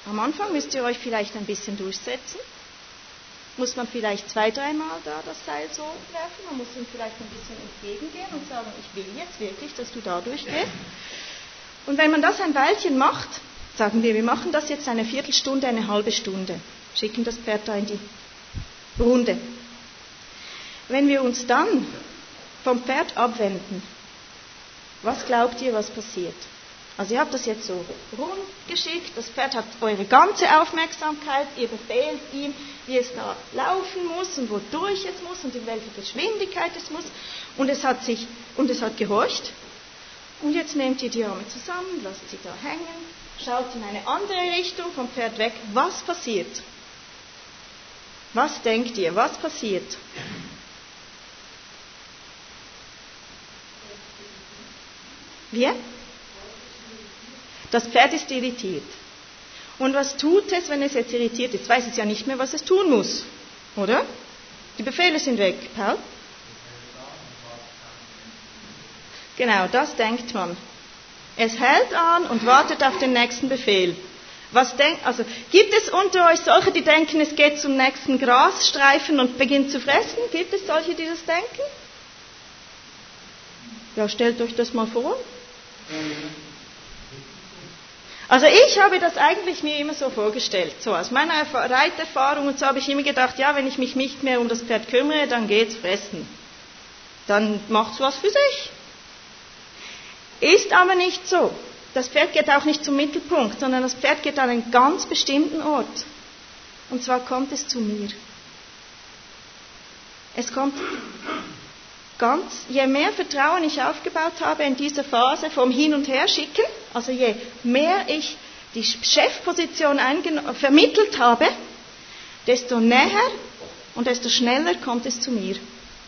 Am Anfang müsst ihr euch vielleicht ein bisschen durchsetzen. Muss man vielleicht 2-3 Mal da das Seil so werfen. Man muss ihm vielleicht ein bisschen entgegengehen und sagen, ich will jetzt wirklich, dass du da durchgehst. Und wenn man das ein Weilchen macht, sagen wir machen das jetzt eine Viertelstunde, eine halbe Stunde. Schicken das Pferd da in die Runde. Wenn wir uns dann vom Pferd abwenden, was glaubt ihr, was passiert? Also ihr habt das jetzt so rumgeschickt, das Pferd hat eure ganze Aufmerksamkeit, ihr befehlt ihm, wie es da laufen muss und wodurch es muss und in welcher Geschwindigkeit es muss. Und es hat gehorcht. Und jetzt nehmt ihr die Arme zusammen, lasst sie da hängen, schaut in eine andere Richtung vom Pferd weg. Was passiert? Was denkt ihr? Was passiert? Wie? Das Pferd ist irritiert. Und was tut es, wenn es jetzt irritiert ist? Weiß es ja nicht mehr, was es tun muss. Oder? Die Befehle sind weg. Paul? Genau, das denkt man. Es hält an und wartet auf den nächsten Befehl. Gibt es unter euch solche, die denken, es geht zum nächsten Grasstreifen und beginnt zu fressen? Gibt es solche, die das denken? Ja, stellt euch das mal vor. Also ich habe das eigentlich mir immer so vorgestellt, so aus meiner Reiterfahrung und so habe ich immer gedacht, ja, wenn ich mich nicht mehr um das Pferd kümmere, dann geht's fressen. Dann macht's was für sich. Ist aber nicht so. Das Pferd geht auch nicht zum Mittelpunkt, sondern das Pferd geht an einen ganz bestimmten Ort. Und zwar kommt es zu mir. Es kommt je mehr Vertrauen ich aufgebaut habe in dieser Phase vom Hin- und Herschicken, also je mehr ich die Chefposition vermittelt habe, desto näher und desto schneller kommt es zu mir.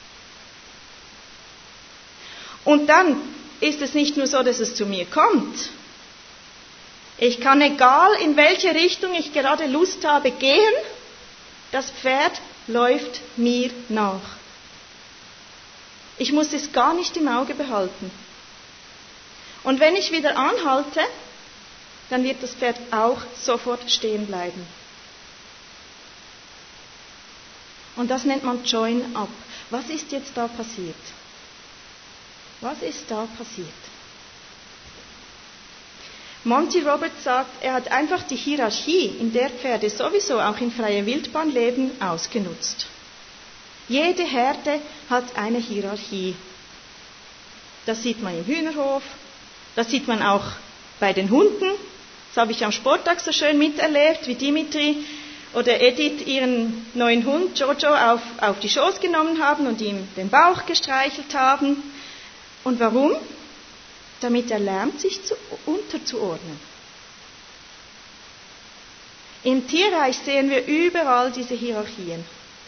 Und dann ist es nicht nur so, dass es zu mir kommt. Ich kann, egal in welche Richtung ich gerade Lust habe, gehen, das Pferd läuft mir nach. Ich muss es gar nicht im Auge behalten. Und wenn ich wieder anhalte, dann wird das Pferd auch sofort stehen bleiben. Und das nennt man Join-up. Was ist jetzt da passiert? Was ist da passiert? Monty Roberts sagt, er hat einfach die Hierarchie, in der Pferde sowieso auch in freier Wildbahn leben, ausgenutzt. Jede Herde hat eine Hierarchie. Das sieht man im Hühnerhof, das sieht man auch bei den Hunden. Das habe ich am Sporttag so schön miterlebt, wie Dimitri oder Edith ihren neuen Hund Jojo auf die Schoß genommen haben und ihm den Bauch gestreichelt haben. Und warum? Damit er lernt, sich unterzuordnen. Im Tierreich sehen wir überall diese Hierarchien.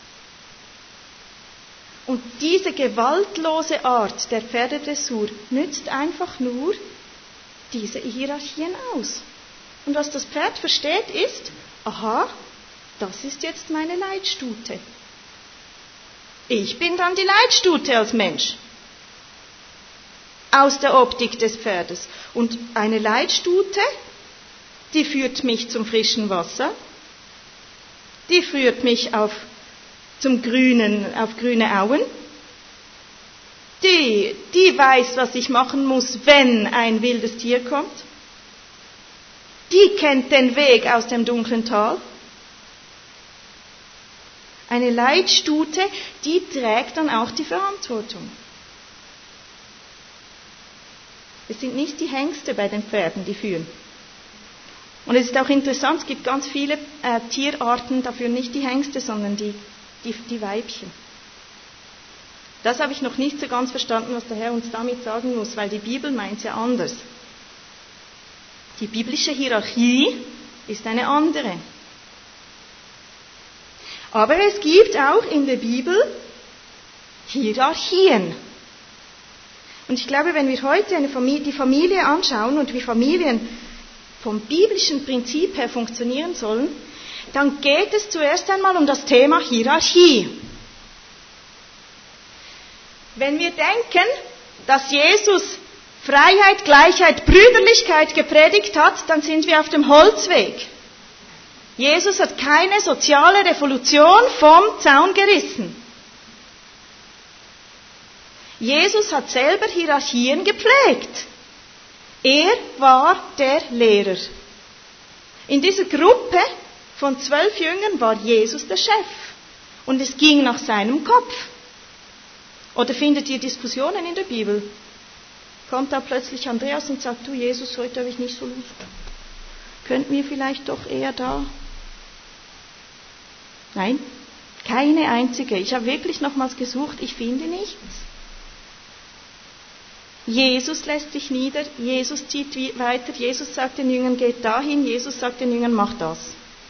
Und diese gewaltlose Art der Pferdedressur nützt einfach nur diese Hierarchien aus. Und was das Pferd versteht ist, aha, das ist jetzt meine Leitstute. Ich bin dann die Leitstute als Mensch. Aus der Optik des Pferdes. Und eine Leitstute, die führt mich zum frischen Wasser, die führt mich auf grüne Auen, die weiß, was ich machen muss, wenn ein wildes Tier kommt, die kennt den Weg aus dem dunklen Tal. Eine Leitstute, die trägt dann auch die Verantwortung. Es sind nicht die Hengste bei den Pferden, die führen. Und es ist auch interessant, es gibt ganz viele Tierarten, dafür nicht die Hengste, sondern die Weibchen. Das habe ich noch nicht so ganz verstanden, was der Herr uns damit sagen muss, weil die Bibel meint es ja anders. Die biblische Hierarchie ist eine andere. Aber es gibt auch in der Bibel Hierarchien. Und ich glaube, wenn wir heute die Familie anschauen und wie Familien vom biblischen Prinzip her funktionieren sollen, dann geht es zuerst einmal um das Thema Hierarchie. Wenn wir denken, dass Jesus Freiheit, Gleichheit, Brüderlichkeit gepredigt hat, dann sind wir auf dem Holzweg. Jesus hat keine soziale Revolution vom Zaun gerissen. Jesus hat selber Hierarchien gepflegt. Er war der Lehrer. In dieser Gruppe von 12 Jüngern war Jesus der Chef. Und es ging nach seinem Kopf. Oder findet ihr Diskussionen in der Bibel? Kommt da plötzlich Andreas und sagt, du Jesus, heute habe ich nicht so Lust. Könnten wir vielleicht doch eher da? Nein, keine einzige. Ich habe wirklich nochmals gesucht, ich finde nichts. Jesus lässt sich nieder, Jesus zieht weiter, Jesus sagt den Jüngern, geht dahin, Jesus sagt den Jüngern, macht das.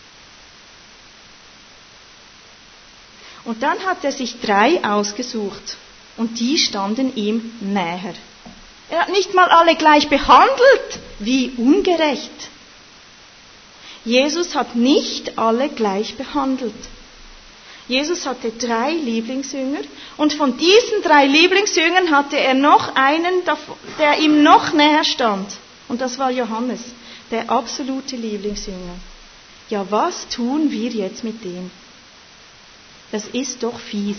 Und dann hat er sich 3 ausgesucht und die standen ihm näher. Er hat nicht mal alle gleich behandelt, wie ungerecht. Jesus hat nicht alle gleich behandelt. Jesus hatte 3 Lieblingsjünger und von diesen 3 Lieblingsjüngern hatte er noch einen, der ihm noch näher stand. Und das war Johannes, der absolute Lieblingsjünger. Ja, was tun wir jetzt mit dem? Das ist doch fies.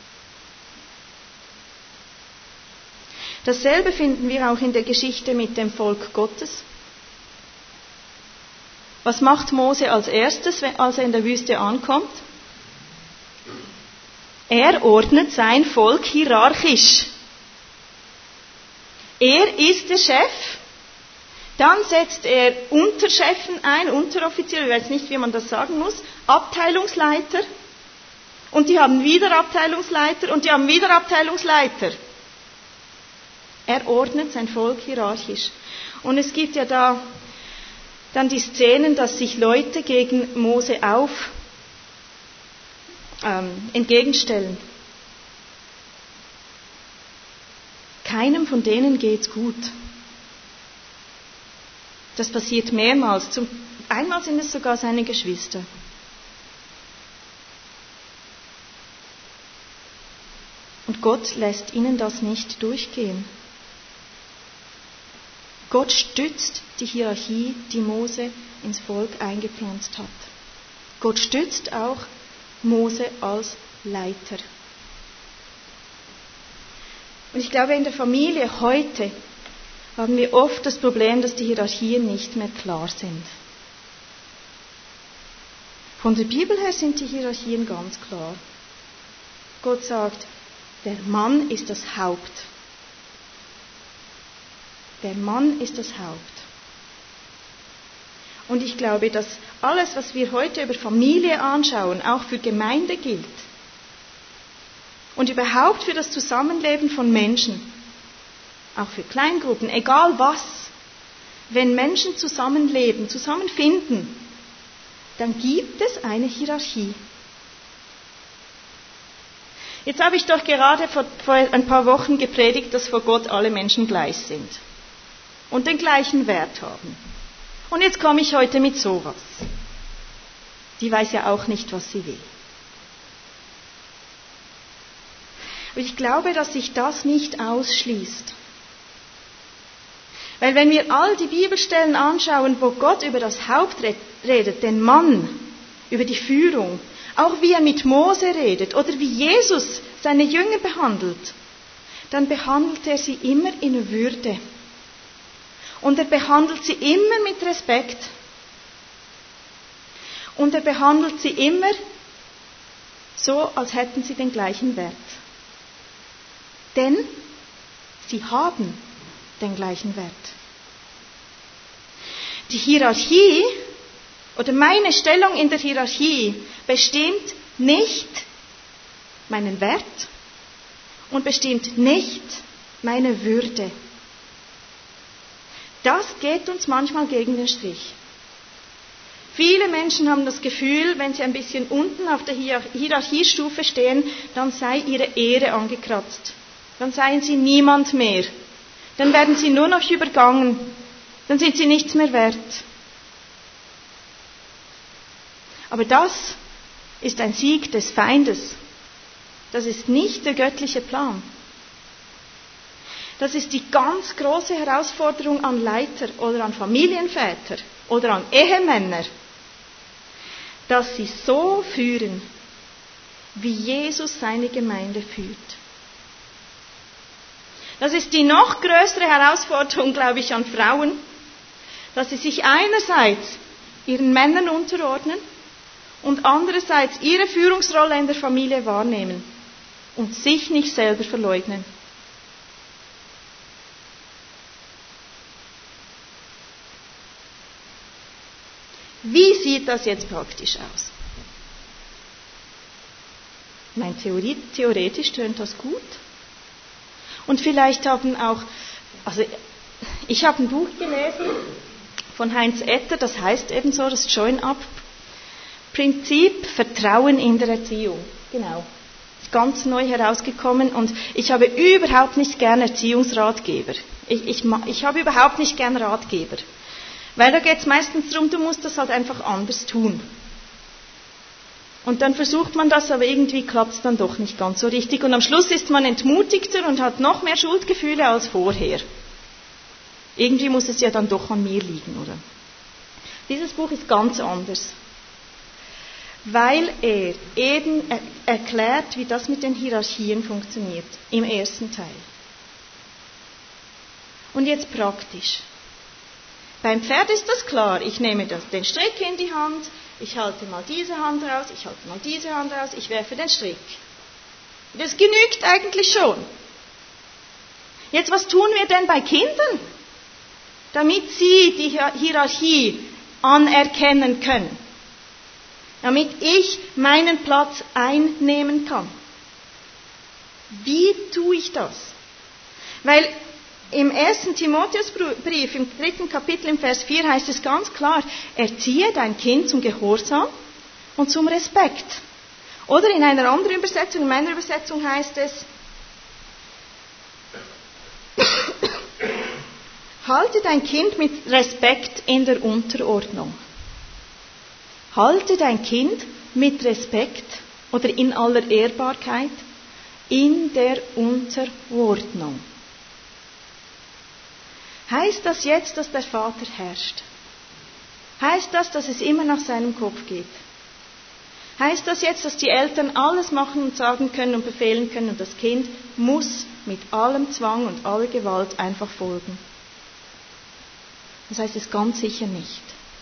Dasselbe finden wir auch in der Geschichte mit dem Volk Gottes. Was macht Mose als erstes, als er in der Wüste ankommt? Er ordnet sein Volk hierarchisch. Er ist der Chef. Dann setzt er Unterchefen ein, Unteroffiziere, ich weiß nicht, wie man das sagen muss, Abteilungsleiter. Und die haben wieder Abteilungsleiter und die haben wieder Abteilungsleiter. Er ordnet sein Volk hierarchisch. Und es gibt ja da dann die Szenen, dass sich Leute gegen Mose entgegenstellen. Keinem von denen geht's gut. Das passiert mehrmals. Einmal sind es sogar seine Geschwister. Und Gott lässt ihnen das nicht durchgehen. Gott stützt die Hierarchie, die Mose ins Volk eingepflanzt hat. Gott stützt auch Mose als Leiter. Und ich glaube, in der Familie heute haben wir oft das Problem, dass die Hierarchien nicht mehr klar sind. Von der Bibel her sind die Hierarchien ganz klar. Gott sagt, der Mann ist das Haupt. Der Mann ist das Haupt. Und ich glaube, dass alles, was wir heute über Familie anschauen, auch für Gemeinde gilt. Und überhaupt für das Zusammenleben von Menschen. Auch für Kleingruppen, egal was. Wenn Menschen zusammenleben, zusammenfinden, dann gibt es eine Hierarchie. Jetzt habe ich doch gerade vor ein paar Wochen gepredigt, dass vor Gott alle Menschen gleich sind und den gleichen Wert haben. Und jetzt komme ich heute mit sowas. Die weiß ja auch nicht, was sie will. Aber ich glaube, dass sich das nicht ausschließt. Weil wenn wir all die Bibelstellen anschauen, wo Gott über das Haupt redet, den Mann, über die Führung, auch wie er mit Mose redet oder wie Jesus seine Jünger behandelt, dann behandelt er sie immer in Würde. Und er behandelt sie immer mit Respekt. Und er behandelt sie immer so, als hätten sie den gleichen Wert. Denn sie haben den gleichen Wert. Die Hierarchie oder meine Stellung in der Hierarchie bestimmt nicht meinen Wert und bestimmt nicht meine Würde. Das geht uns manchmal gegen den Strich. Viele Menschen haben das Gefühl, wenn sie ein bisschen unten auf der Hierarchiestufe stehen, dann sei ihre Ehre angekratzt. Dann seien sie niemand mehr. Dann werden sie nur noch übergangen. Dann sind sie nichts mehr wert. Aber das ist ein Sieg des Feindes. Das ist nicht der göttliche Plan. Das ist die ganz große Herausforderung an Leiter oder an Familienväter oder an Ehemänner. dass sie so führen, wie Jesus seine Gemeinde führt. Das ist die noch größere Herausforderung, glaube ich, an Frauen, dass sie sich einerseits ihren Männern unterordnen und andererseits ihre Führungsrolle in der Familie wahrnehmen und sich nicht selber verleugnen. Wie sieht das jetzt praktisch aus? Theoretisch tönt das gut. Und vielleicht haben auch, ich habe ein Buch gelesen von Heinz Etter, das heißt ebenso das Join-up-Prinzip, Vertrauen in der Erziehung. Genau. Ganz neu herausgekommen und ich habe überhaupt nicht gern Erziehungsratgeber. Ich habe überhaupt nicht gern Ratgeber. Weil da geht es meistens darum, du musst das halt einfach anders tun. Und dann versucht man das, aber irgendwie klappt es dann doch nicht ganz so richtig. Und am Schluss ist man entmutigter und hat noch mehr Schuldgefühle als vorher. Irgendwie muss es ja dann doch an mir liegen, oder? Dieses Buch ist ganz anders. Weil er eben erklärt, wie das mit den Hierarchien funktioniert, im ersten Teil. Und jetzt praktisch. Beim Pferd ist das klar. Ich nehme den Strick in die Hand, ich halte mal diese Hand raus, ich halte mal diese Hand raus, ich werfe den Strick. Das genügt eigentlich schon. Jetzt, was tun wir denn bei Kindern? Damit sie die Hierarchie anerkennen können. Damit ich meinen Platz einnehmen kann. Wie tue ich das? Weil im 1. Timotheusbrief, im 3. Kapitel, im Vers 4 heißt es ganz klar, erziehe dein Kind zum Gehorsam und zum Respekt. Oder in einer anderen Übersetzung, in meiner Übersetzung heißt es, halte dein Kind mit Respekt in der Unterordnung. Halte dein Kind mit Respekt oder in aller Ehrbarkeit in der Unterordnung. Heißt das jetzt, dass der Vater herrscht? Heißt das, dass es immer nach seinem Kopf geht? Heißt das jetzt, dass die Eltern alles machen und sagen können und befehlen können und das Kind muss mit allem Zwang und aller Gewalt einfach folgen? Das heißt es ganz sicher nicht.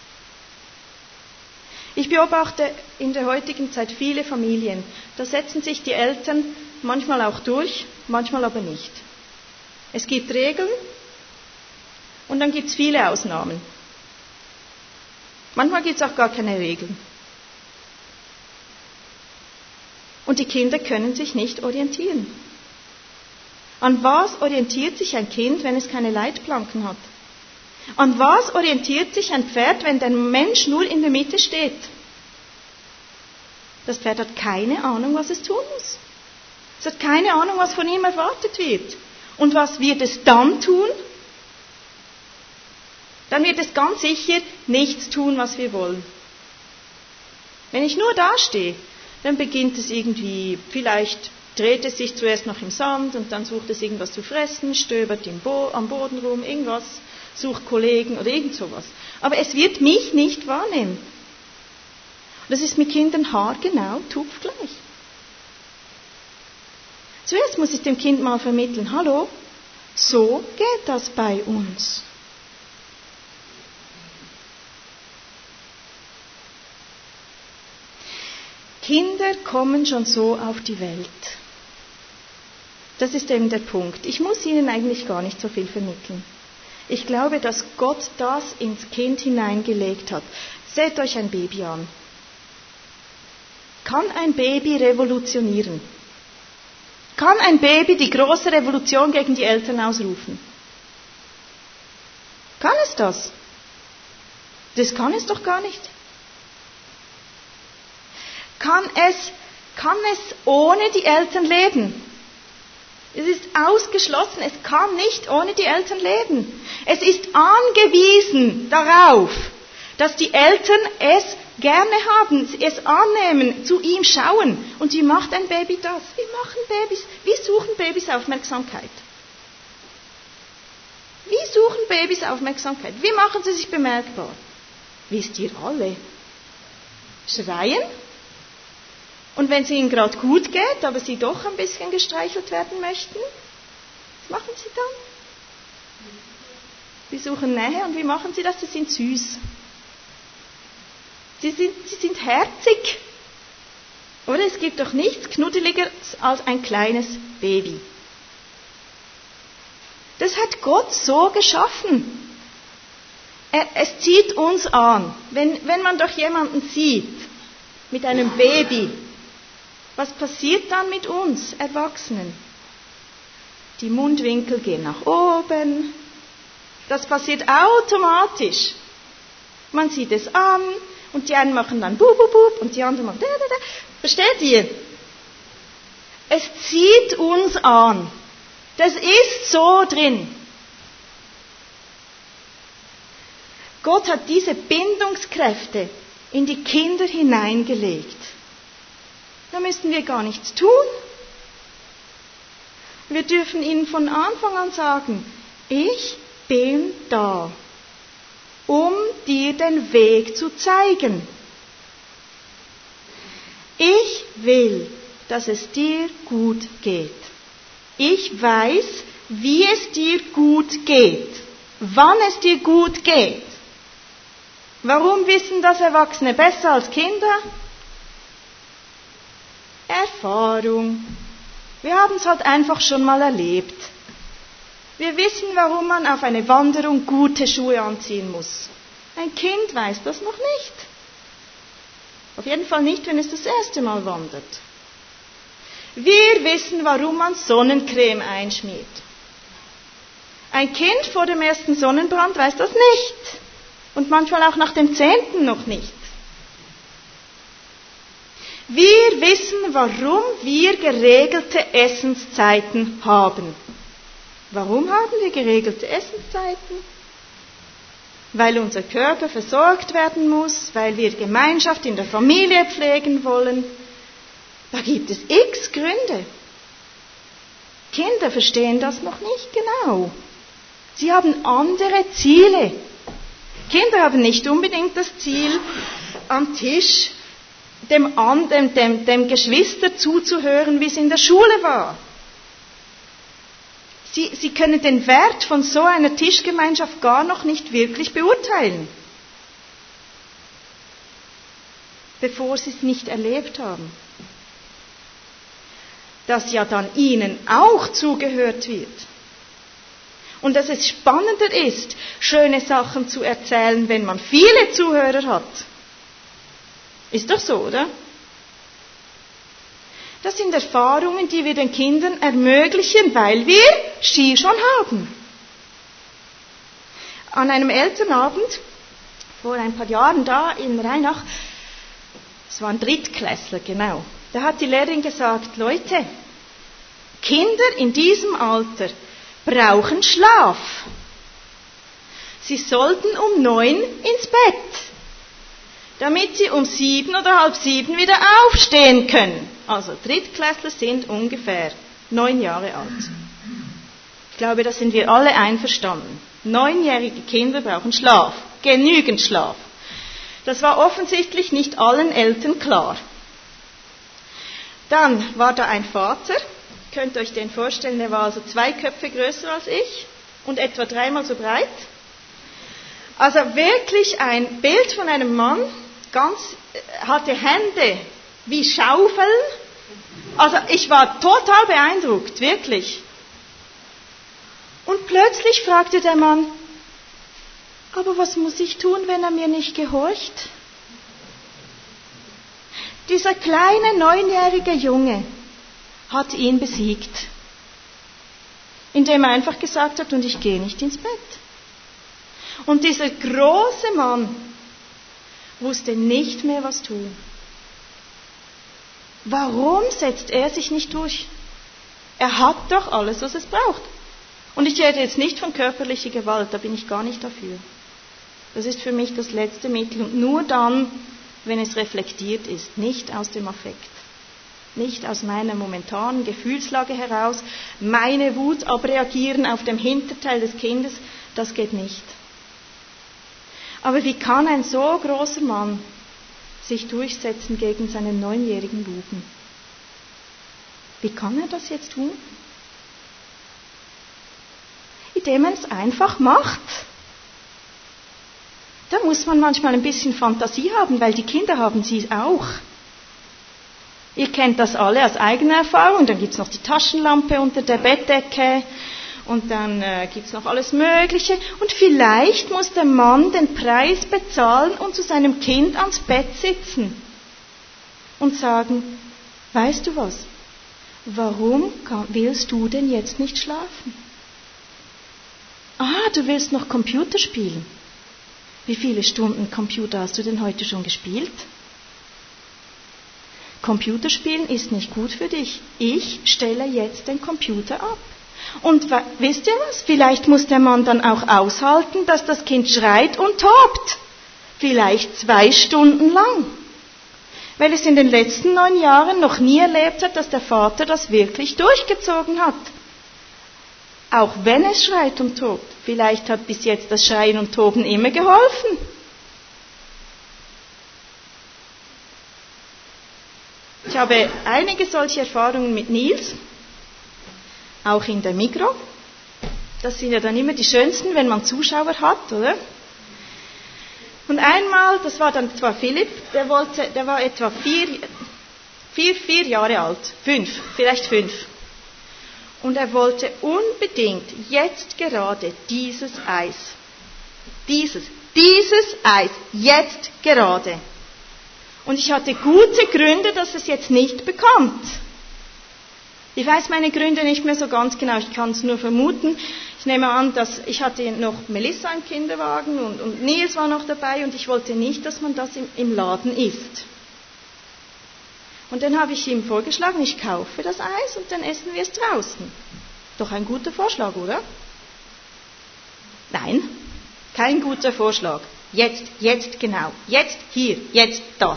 Ich beobachte in der heutigen Zeit viele Familien. Da setzen sich die Eltern manchmal auch durch, manchmal aber nicht. Es gibt Regeln und dann gibt es viele Ausnahmen. Manchmal gibt es auch gar keine Regeln. Und die Kinder können sich nicht orientieren. An was orientiert sich ein Kind, wenn es keine Leitplanken hat? An was orientiert sich ein Pferd, wenn der Mensch nur in der Mitte steht? Das Pferd hat keine Ahnung, was es tun muss. Es hat keine Ahnung, was von ihm erwartet wird. Und was wird es dann tun? Dann wird es ganz sicher nichts tun, was wir wollen. Wenn ich nur dastehe, dann beginnt es irgendwie, vielleicht dreht es sich zuerst noch im Sand und dann sucht es irgendwas zu fressen, stöbert am Boden rum, irgendwas, sucht Kollegen oder irgend sowas. Aber es wird mich nicht wahrnehmen. Das ist mit Kindern haargenau, tupfgleich. Zuerst muss ich dem Kind mal vermitteln, hallo, so geht das bei uns. Kinder kommen schon so auf die Welt. Das ist eben der Punkt. Ich muss ihnen eigentlich gar nicht so viel vermitteln. Ich glaube, dass Gott das ins Kind hineingelegt hat. Seht euch ein Baby an. Kann ein Baby revolutionieren? Kann ein Baby die große Revolution gegen die Eltern ausrufen? Kann es das? Das kann es doch gar nicht. Kann es ohne die Eltern leben? Es ist ausgeschlossen, es kann nicht ohne die Eltern leben. Es ist angewiesen darauf, dass die Eltern es gerne haben, es annehmen, zu ihm schauen. Und wie macht ein Baby das? Wie suchen Babys Aufmerksamkeit? Wie suchen Babys Aufmerksamkeit? Wie machen sie sich bemerkbar? Wisst ihr alle? schreien. Und wenn es ihnen gerade gut geht, aber sie doch ein bisschen gestreichelt werden möchten, was machen sie dann? Sie suchen Nähe. Und wie machen sie das? Sie sind süß. Sie sind herzig. Oder es gibt doch nichts Knuddeligeres als ein kleines Baby. Das hat Gott so geschaffen. Es zieht uns an. Wenn man doch jemanden sieht mit einem Baby, was passiert dann mit uns Erwachsenen? Die Mundwinkel gehen nach oben. Das passiert automatisch. Man sieht es an und die einen machen dann bub, bub, bub und die anderen machen da, da, da. Versteht ihr? Es zieht uns an. Das ist so drin. Gott hat diese Bindungskräfte in die Kinder hineingelegt. Da müssten wir gar nichts tun. Wir dürfen ihnen von Anfang an sagen, ich bin da, um dir den Weg zu zeigen. Ich will, dass es dir gut geht. Ich weiß, wie es dir gut geht, wann es dir gut geht. Warum wissen das Erwachsene besser als Kinder? Erfahrung. Wir haben es halt einfach schon mal erlebt. Wir wissen, warum man auf eine Wanderung gute Schuhe anziehen muss. Ein Kind weiß das noch nicht. Auf jeden Fall nicht, wenn es das erste Mal wandert. Wir wissen, warum man Sonnencreme einschmiert. Ein Kind vor dem ersten Sonnenbrand weiß das nicht. Und manchmal auch nach dem 10. noch nicht. Wir wissen, warum wir geregelte Essenszeiten haben. Warum haben wir geregelte Essenszeiten? Weil unser Körper versorgt werden muss, weil wir Gemeinschaft in der Familie pflegen wollen. Da gibt es x Gründe. Kinder verstehen das noch nicht genau. Sie haben andere Ziele. Kinder haben nicht unbedingt das Ziel, am Tisch dem Geschwister zuzuhören, wie es in der Schule war. Sie können den Wert von so einer Tischgemeinschaft gar noch nicht wirklich beurteilen, bevor sie es nicht erlebt haben. Dass ja dann ihnen auch zugehört wird. Und dass es spannender ist, schöne Sachen zu erzählen, wenn man viele Zuhörer hat. Ist doch so, oder? Das sind Erfahrungen, die wir den Kindern ermöglichen, weil wir sie schon haben. An einem Elternabend, vor ein paar Jahren da in Rheinach, es waren Drittklässler, genau, da hat die Lehrerin gesagt, Leute, Kinder in diesem Alter brauchen Schlaf. Sie sollten um 9 ins Bett, damit sie um 7 oder halb 7 wieder aufstehen können. Also Drittklässler sind ungefähr 9 Jahre alt. Ich glaube, da sind wir alle einverstanden. 9-jährige Kinder brauchen Schlaf, genügend Schlaf. Das war offensichtlich nicht allen Eltern klar. Dann war da ein Vater, könnt ihr euch den vorstellen, der war also 2 Köpfe größer als ich und etwa 3-mal so breit. Also wirklich ein Bild von einem Mann, hatte Hände wie Schaufeln. Also ich war total beeindruckt, wirklich. Und plötzlich fragte der Mann, aber was muss ich tun, wenn er mir nicht gehorcht? Dieser kleine 9-jährige Junge hat ihn besiegt, indem er einfach gesagt hat, und ich gehe nicht ins Bett. Und dieser große Mann wusste nicht mehr, was tun. Warum setzt er sich nicht durch? Er hat doch alles, was es braucht. Und ich rede jetzt nicht von körperlicher Gewalt, da bin ich gar nicht dafür. Das ist für mich das letzte Mittel und nur dann, wenn es reflektiert ist, nicht aus dem Affekt. Nicht aus meiner momentanen Gefühlslage heraus, meine Wut abreagieren auf dem Hinterteil des Kindes, das geht nicht. Aber wie kann ein so großer Mann sich durchsetzen gegen seinen 9-jährigen Buben. Wie kann er das jetzt tun? Indem er es einfach macht. Da muss man manchmal ein bisschen Fantasie haben, weil die Kinder haben sie auch. Ihr kennt das alle aus eigener Erfahrung. Dann gibt es noch die Taschenlampe unter der Bettdecke und dann gibt es noch alles Mögliche. Und vielleicht muss der Mann den Preis bezahlen und zu seinem Kind ans Bett sitzen und sagen, weißt du was, warum willst du denn jetzt nicht schlafen? Ah, du willst noch Computer spielen. Wie viele Stunden Computer hast du denn heute schon gespielt? Computerspielen ist nicht gut für dich. Ich stelle jetzt den Computer ab. Und wisst ihr was? Vielleicht muss der Mann dann auch aushalten, dass das Kind schreit und tobt. Vielleicht 2 Stunden lang. Weil es in den letzten 9 Jahren noch nie erlebt hat, dass der Vater das wirklich durchgezogen hat. Auch wenn es schreit und tobt. Vielleicht hat bis jetzt das Schreien und Toben immer geholfen. Ich habe einige solche Erfahrungen mit Nils, auch in der Migros. Das sind ja dann immer die schönsten, wenn man Zuschauer hat, oder? Und einmal, das war dann zwar Philipp, der war etwa 4 Jahre alt, 5, vielleicht 5. Und er wollte unbedingt jetzt gerade dieses Eis. Dieses Eis, jetzt gerade. Und ich hatte gute Gründe, dass es jetzt nicht bekommt. Ich weiß meine Gründe nicht mehr so ganz genau, ich kann es nur vermuten. Ich nehme an, dass ich hatte noch Melissa im Kinderwagen und Nils war noch dabei und ich wollte nicht, dass man das im Laden isst. Und dann habe ich ihm vorgeschlagen, ich kaufe das Eis und dann essen wir es draußen. Doch ein guter Vorschlag, oder? Nein, kein guter Vorschlag. Jetzt genau. Jetzt hier, jetzt das.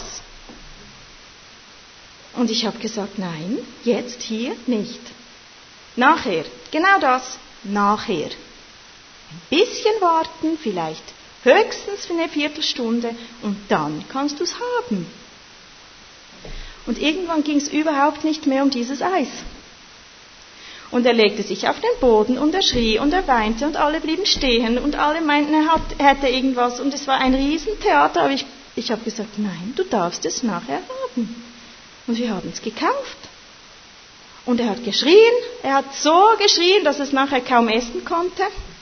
Und ich habe gesagt, nein, jetzt hier nicht. Nachher, genau das, nachher. Ein bisschen warten, vielleicht höchstens für eine Viertelstunde und dann kannst du es haben. Und irgendwann ging es überhaupt nicht mehr um dieses Eis. Und er legte sich auf den Boden und er schrie und er weinte und alle blieben stehen und alle meinten, er hätte irgendwas und es war ein Riesentheater. Aber ich habe gesagt, nein, du darfst es nachher haben. Und wir haben es gekauft. Und er hat geschrien, er hat so geschrien, dass es nachher kaum essen konnte.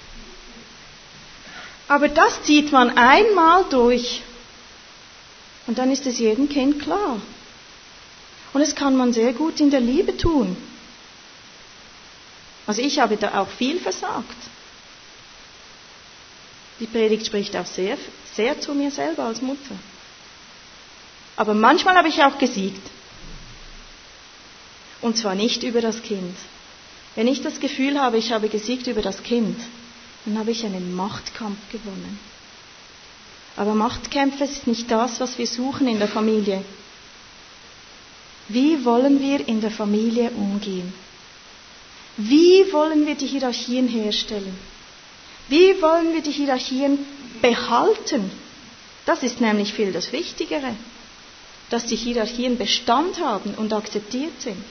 Aber das zieht man einmal durch. Und dann ist es jedem Kind klar. Und das kann man sehr gut in der Liebe tun. Also ich habe da auch viel versagt. Die Predigt spricht auch sehr, sehr zu mir selber als Mutter. Aber manchmal habe ich auch gesiegt. Und zwar nicht über das Kind. Wenn ich das Gefühl habe, ich habe gesiegt über das Kind, dann habe ich einen Machtkampf gewonnen. Aber Machtkämpfe ist nicht das, was wir suchen in der Familie. Wie wollen wir in der Familie umgehen? Wie wollen wir die Hierarchien herstellen? Wie wollen wir die Hierarchien behalten? Das ist nämlich viel das Wichtigere, dass die Hierarchien Bestand haben und akzeptiert sind.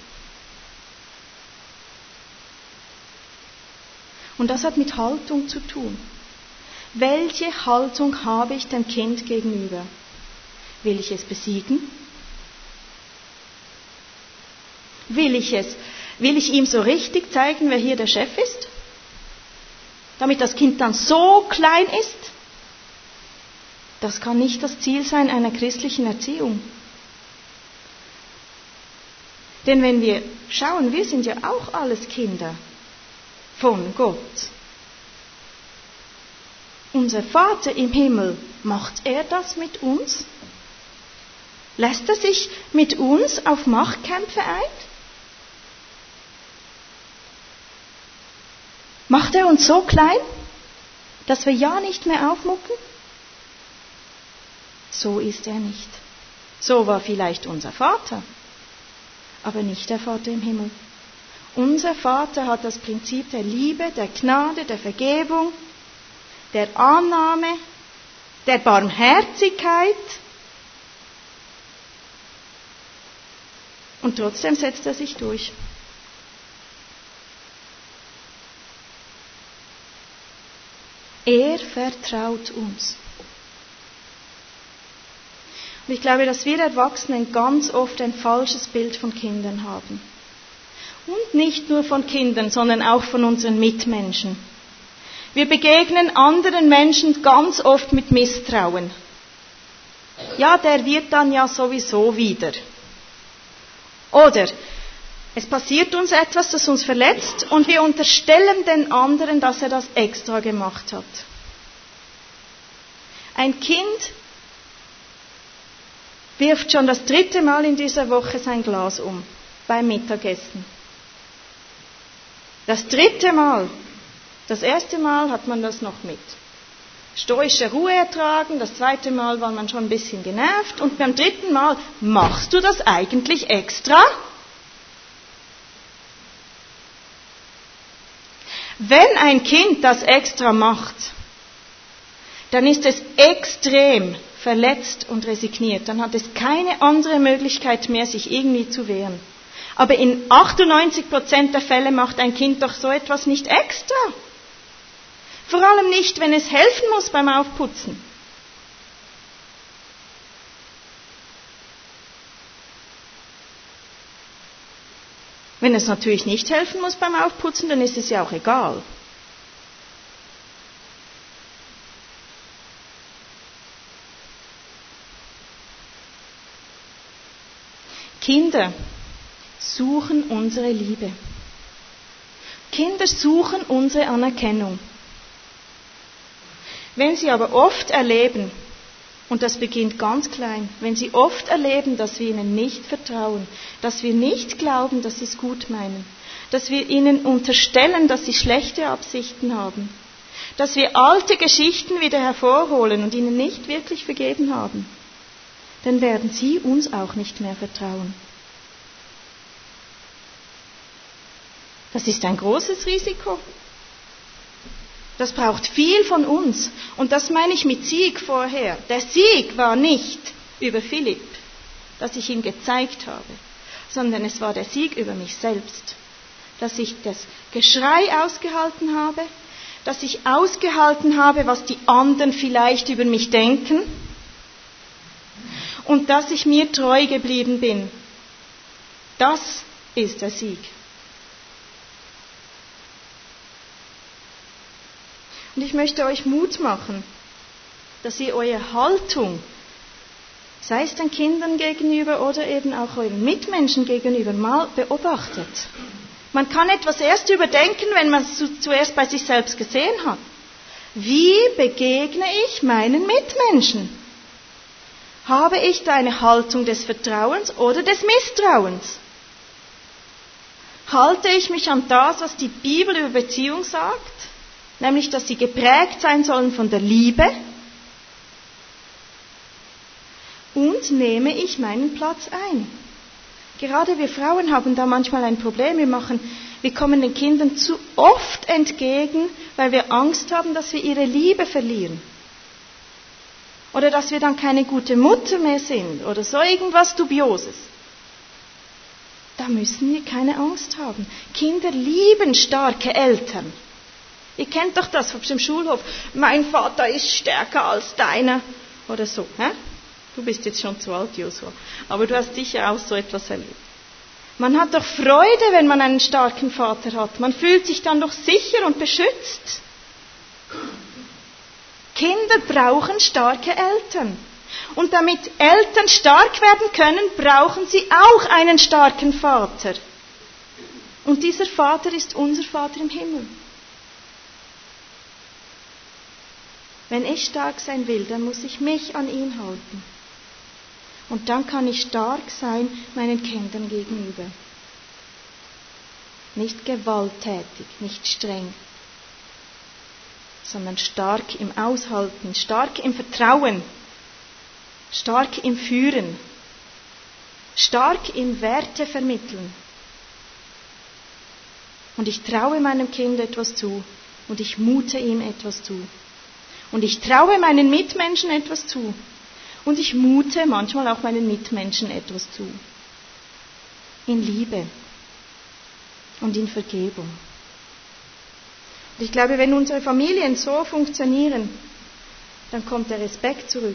Und das hat mit Haltung zu tun. Welche Haltung habe ich dem Kind gegenüber? Will ich es besiegen? Will ich ihm so richtig zeigen, wer hier der Chef ist? Damit das Kind dann so klein ist? Das kann nicht das Ziel sein einer christlichen Erziehung. Denn wenn wir schauen, wir sind ja auch alles Kinder von Gott. Unser Vater im Himmel, macht er das mit uns? Lässt er sich mit uns auf Machtkämpfe ein? Macht er uns so klein, dass wir ja nicht mehr aufmucken? So ist er nicht. So war vielleicht unser Vater, aber nicht der Vater im Himmel. Unser Vater hat das Prinzip der Liebe, der Gnade, der Vergebung, der Annahme, der Barmherzigkeit. Und trotzdem setzt er sich durch. Er vertraut uns. Und ich glaube, dass wir Erwachsenen ganz oft ein falsches Bild von Kindern haben. Und nicht nur von Kindern, sondern auch von unseren Mitmenschen. Wir begegnen anderen Menschen ganz oft mit Misstrauen. Ja, der wird dann ja sowieso wieder. Oder es passiert uns etwas, das uns verletzt und wir unterstellen den anderen, dass er das extra gemacht hat. Ein Kind wirft schon das 3. Mal in dieser Woche sein Glas um, beim Mittagessen. Das 3. Mal. Das 1. Mal hat man das noch mit stoischer Ruhe ertragen, das 2. Mal war man schon ein bisschen genervt und beim 3. Mal, machst du das eigentlich extra? Wenn ein Kind das extra macht, dann ist es extrem verletzt und resigniert. Dann hat es keine andere Möglichkeit mehr, sich irgendwie zu wehren. Aber in 98% der Fälle macht ein Kind doch so etwas nicht extra. Vor allem nicht, wenn es helfen muss beim Aufputzen. Wenn es natürlich nicht helfen muss beim Aufputzen, dann ist es ja auch egal. Kinder suchen unsere Liebe. Kinder suchen unsere Anerkennung. Wenn sie aber oft erleben, und das beginnt ganz klein, wenn sie oft erleben, dass wir ihnen nicht vertrauen, dass wir nicht glauben, dass sie es gut meinen, dass wir ihnen unterstellen, dass sie schlechte Absichten haben, dass wir alte Geschichten wieder hervorholen und ihnen nicht wirklich vergeben haben, dann werden sie uns auch nicht mehr vertrauen. Das ist ein großes Risiko. Das braucht viel von uns. Und das meine ich mit Sieg vorher. Der Sieg war nicht über Philipp, dass ich ihm gezeigt habe, sondern es war der Sieg über mich selbst. Dass ich das Geschrei ausgehalten habe, dass ich ausgehalten habe, was die anderen vielleicht über mich denken und dass ich mir treu geblieben bin. Das ist der Sieg. Und ich möchte euch Mut machen, dass ihr eure Haltung, sei es den Kindern gegenüber oder eben auch euren Mitmenschen gegenüber, mal beobachtet. Man kann etwas erst überdenken, wenn man es zuerst bei sich selbst gesehen hat. Wie begegne ich meinen Mitmenschen? Habe ich da eine Haltung des Vertrauens oder des Misstrauens? Halte ich mich an das, was die Bibel über Beziehung sagt? Nämlich, dass sie geprägt sein sollen von der Liebe. Und nehme ich meinen Platz ein. Gerade wir Frauen haben da manchmal ein Problem. Wir kommen den Kindern zu oft entgegen, weil wir Angst haben, dass wir ihre Liebe verlieren. Oder dass wir dann keine gute Mutter mehr sind. Oder so irgendwas Dubioses. Da müssen wir keine Angst haben. Kinder lieben starke Eltern. Ihr kennt doch das vom Schulhof. Mein Vater ist stärker als deiner. Oder so. Hä? Du bist jetzt schon zu alt, Joshua. Aber du hast sicher auch so etwas erlebt. Man hat doch Freude, wenn man einen starken Vater hat. Man fühlt sich dann doch sicher und beschützt. Kinder brauchen starke Eltern. Und damit Eltern stark werden können, brauchen sie auch einen starken Vater. Und dieser Vater ist unser Vater im Himmel. Wenn ich stark sein will, dann muss ich mich an ihn halten. Und dann kann ich stark sein meinen Kindern gegenüber. Nicht gewalttätig, nicht streng, sondern stark im Aushalten, stark im Vertrauen, stark im Führen, stark im Werte vermitteln. Und ich traue meinem Kind etwas zu und ich mute ihm etwas zu. Und ich traue meinen Mitmenschen etwas zu. Und ich mute manchmal auch meinen Mitmenschen etwas zu. in Liebe und in Vergebung. Und ich glaube, wenn unsere Familien so funktionieren, dann kommt der Respekt zurück.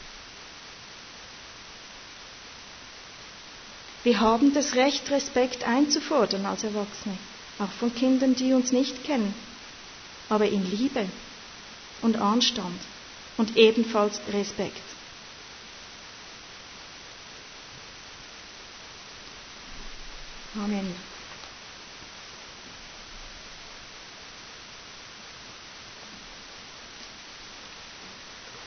Wir haben das Recht, Respekt einzufordern als Erwachsene, auch von Kindern, die uns nicht kennen, aber in Liebe und Anstand und ebenfalls Respekt. Amen.